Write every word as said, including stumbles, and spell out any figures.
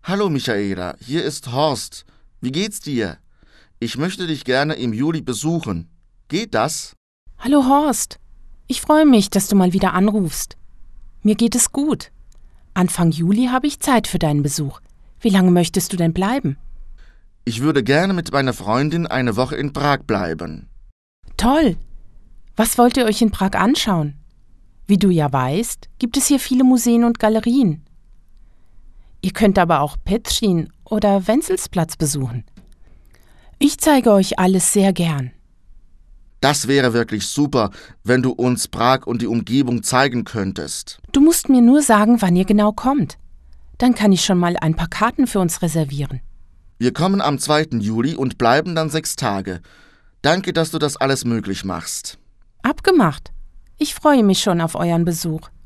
Hallo Michaela, hier ist Horst. Wie geht's dir? Ich möchte dich gerne im Juli besuchen. Geht das? Hallo Horst, ich freue mich, dass du mal wieder anrufst. Mir geht es gut. Anfang Juli habe ich Zeit für deinen Besuch. Wie lange möchtest du denn bleiben? Ich würde gerne mit meiner Freundin eine Woche in Prag bleiben. Toll! Was wollt ihr euch in Prag anschauen? Wie du ja weißt, gibt es hier viele Museen und Galerien. Ihr könnt aber auch Petřín oder Wenzelsplatz besuchen. Ich zeige euch alles sehr gern. Das wäre wirklich super, wenn du uns Prag und die Umgebung zeigen könntest. Du musst mir nur sagen, wann ihr genau kommt. Dann kann ich schon mal ein paar Karten für uns reservieren. Wir kommen am zweiten Juli und bleiben dann sechs Tage. Danke, dass du das alles möglich machst. Abgemacht. Ich freue mich schon auf euren Besuch.